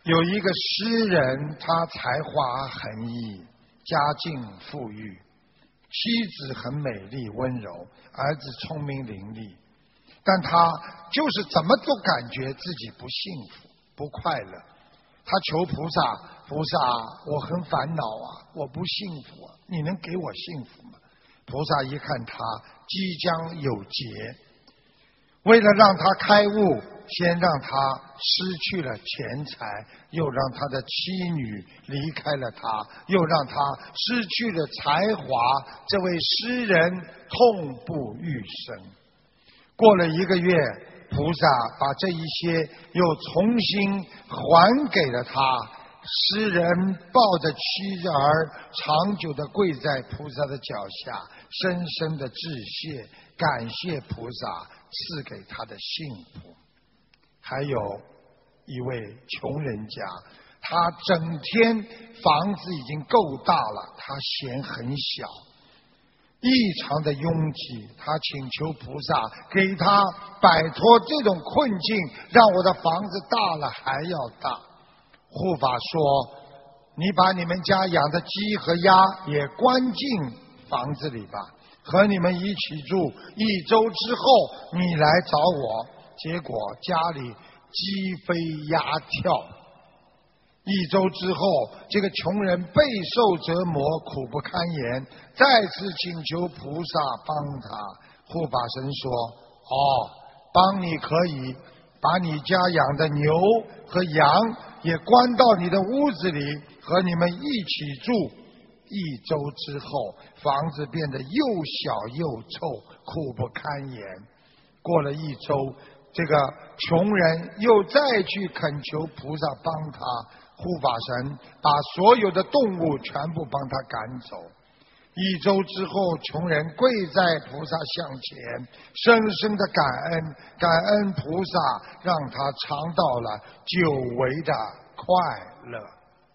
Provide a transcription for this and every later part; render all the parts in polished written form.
有一个诗人，他才华横溢，家境富裕，妻子很美丽温柔，儿子聪明伶俐，但他就是怎么都感觉自己不幸福不快乐。他求菩萨，菩萨，我很烦恼啊，我不幸福啊，你能给我幸福吗？菩萨一看他即将有劫，为了让他开悟，先让他失去了钱财，又让他的妻女离开了他，又让他失去了才华，这位诗人痛不欲生。过了1个月，菩萨把这一些又重新还给了他。诗人抱着妻儿长久地跪在菩萨的脚下，深深地致谢，感谢菩萨赐给他的幸福。还有一位穷人家，他整天房子已经够大了，他嫌很小，异常的拥挤，他请求菩萨给他摆脱这种困境，让我的房子大了还要大。护法说，你把你们家养的鸡和鸭也关进房子里吧，和你们一起住，1周之后你来找我。结果家里鸡飞鸭跳。1周之后，这个穷人备受折磨，苦不堪言，再次请求菩萨帮他。护法神说，帮你可以，把你家养的牛和羊也关到你的屋子里，和你们一起住。1周之后，房子变得又小又臭，苦不堪言。过了1周，这个穷人又再去恳求菩萨帮他，护法神把所有的动物全部帮他赶走。1周之后，穷人跪在菩萨像前，深深的感恩菩萨，让他尝到了久违的快乐。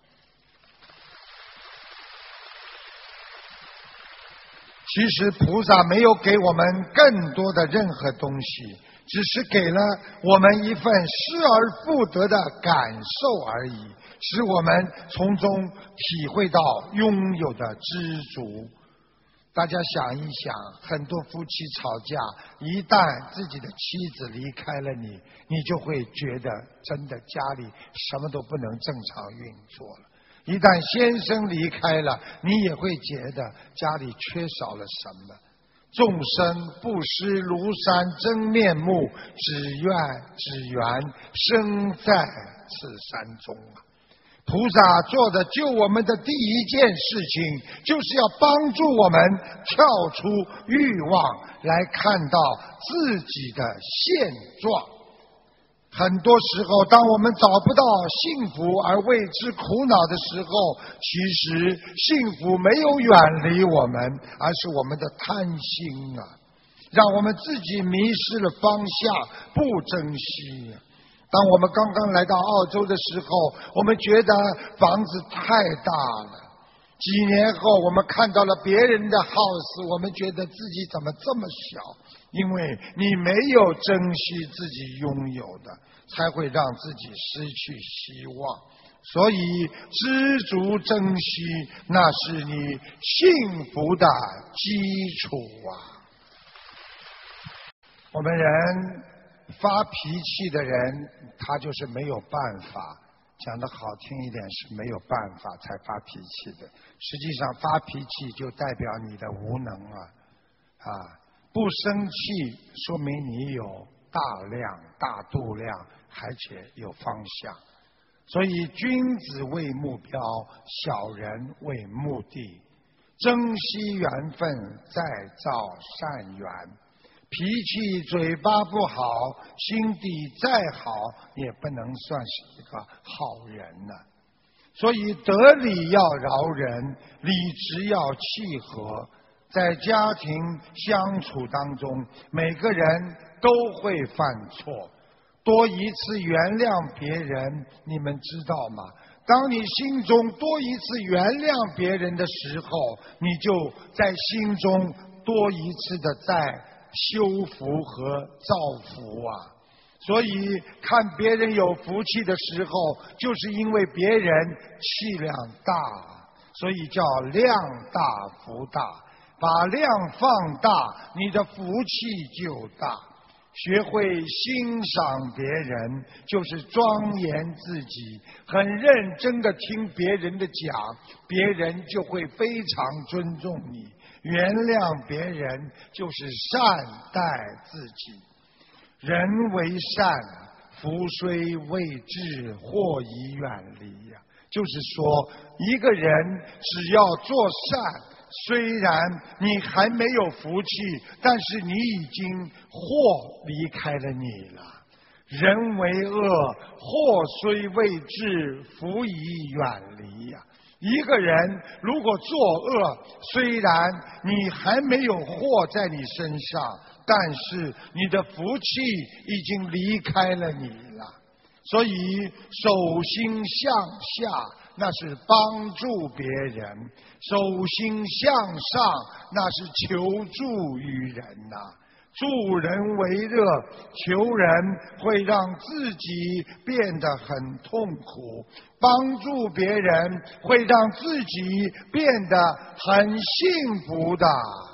其实菩萨没有给我们更多的任何东西，只是给了我们一份失而复得的感受而已，使我们从中体会到拥有的知足。大家想一想，很多夫妻吵架，一旦自己的妻子离开了你，你就会觉得真的家里什么都不能正常运作了。一旦先生离开了，你也会觉得家里缺少了什么。众生不识庐山真面目，只缘生在此山中啊！菩萨做的救我们的第一件事情，就是要帮助我们跳出欲望，来看到自己的现状。很多时候，当我们找不到幸福而为之苦恼的时候，其实幸福没有远离我们，而是我们的贪心啊，让我们自己迷失了方向，不珍惜。当我们刚刚来到澳洲的时候，我们觉得房子太大了。几年后，我们看到了别人的 house， 我们觉得自己怎么这么小？因为你没有珍惜自己拥有的，才会让自己失去希望。所以知足珍惜，那是你幸福的基础啊！我们人发脾气的人，他就是没有办法，讲得好听一点是没有办法才发脾气的，实际上发脾气就代表你的无能啊！不生气说明你有大量大度量，而且有方向。所以君子为目标，小人为目的，珍惜缘分，再造善缘。脾气嘴巴不好，心地再好也不能算是一个好人呢。所以得理要饶人，理直要契合。在家庭相处当中，每个人都会犯错，多一次原谅别人，你们知道吗？当你心中多一次原谅别人的时候，你就在心中多一次的在修福和造福啊！ 所以看别人有福气的时候，就是因为别人气量大，所以叫量大福大。把量放大，你的福气就大。学会欣赏别人，就是庄严自己，很认真的听别人的讲，别人就会非常尊重你。原谅别人，就是善待自己。人为善，福虽未至，祸已远离呀。就是说，一个人只要做善，虽然你还没有福气，但是你已经祸离开了你了。人为恶，祸虽未至，福已远离呀。一个人如果作恶，虽然你还没有祸在你身上，但是你的福气已经离开了你了。所以手心向下，那是帮助别人；手心向上，那是求助于人呐。助人为乐，求人会让自己变得很痛苦，帮助别人会让自己变得很幸福的。